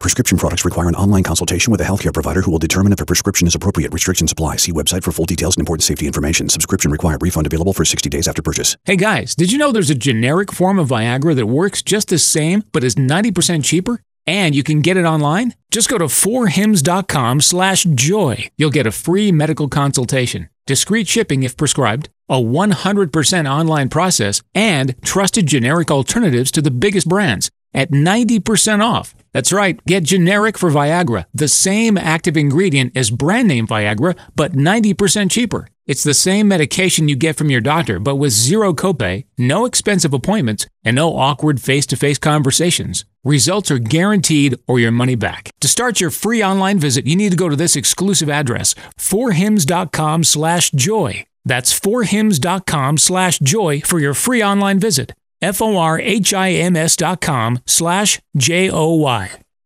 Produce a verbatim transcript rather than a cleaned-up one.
Prescription products require an online consultation with a healthcare provider who will determine if a prescription is appropriate. Restrictions apply. See website for full details and important safety information. Subscription required. Refund available for sixty days after purchase. Hey guys, did you know there's a generic form of Viagra that works just the same but is ninety percent cheaper? And you can get it online? Just go to four hims dot com slash joy. You'll get a free medical consultation, discreet shipping if prescribed, a one hundred percent online process, and trusted generic alternatives to the biggest brands at ninety percent off. That's right, get generic for Viagra, the same active ingredient as brand name Viagra, but ninety percent cheaper. It's the same medication you get from your doctor, but with zero copay, no expensive appointments, and no awkward face-to-face conversations. Results are guaranteed or your money back. To start your free online visit, you need to go to this exclusive address, four hims dot com slash joy. That's four hims dot com slash joy for your free online visit. F O R H I M S dot com slash J O Y.